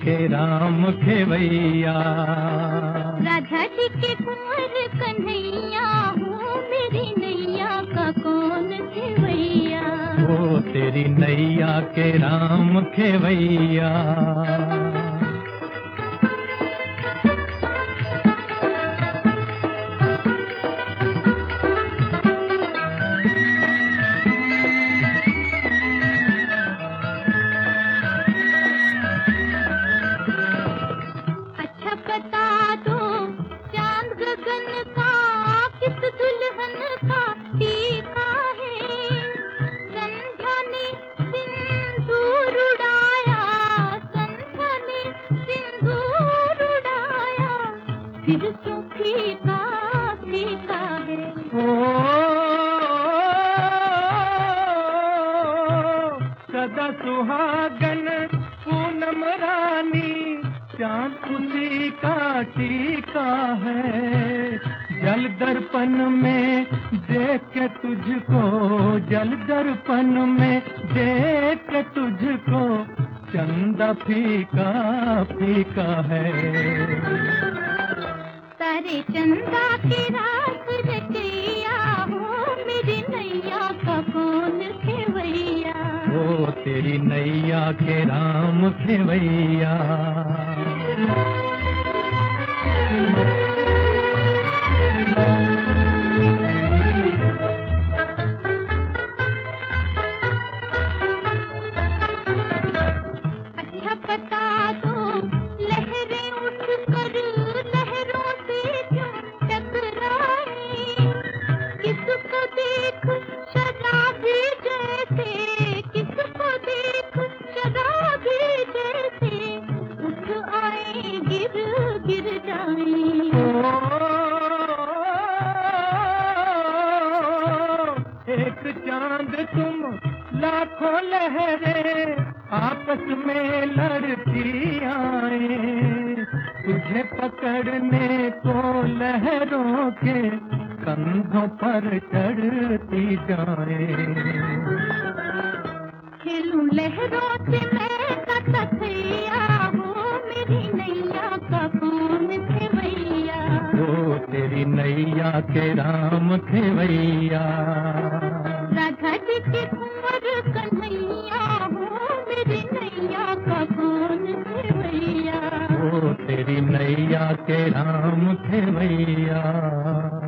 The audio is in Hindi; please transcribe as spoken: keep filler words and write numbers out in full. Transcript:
के राम खेवैया। राधा जी के कुंवर कन्हैया हो, मेरी नैया का कौन खेवैया। वो तेरी नैया के राम खेवैया। बता दो चांद गगन का किस दुल्हन का टीका है। संध्या ने सिंदूर उड़ाया, संध्या ने सिंदूर उड़ाया, फिर क्यों फीका फीका है। ओ सदा सुहागन पूनम रानी, चांद उसी का टीका है। जल दर्पण में देख के तुझको, जल दर्पण में देख के तुझको, चंदा फीका फीका है। सारे चंदा के रात रचैया हो, मेरी नैया का कौन खेवैया। वो तेरी नैया के राम खेवैया। अच्छा बता दो लहरें उठकर लहरों से क्यों टकराए। किसको देख शराबी जैसे, किसको देख शराबी जैसे, उठ आए गिर गिर जाए। एक चांद तुम लाखों लहरें आपस में लड़ती आए, तुझे पकड़ने को लहरों के कंधों पर चढ़ती जाए। खेलूं लहरों से मैं कथैया हो, मेरी नैया का कौन खेवैया। वो तेरी नैया के राम खेवैया। राधा जी के कुंवर कन्हैया हो, मेरी नैया का कौन खेवैया। वो तेरी नैया के राम खेवैया।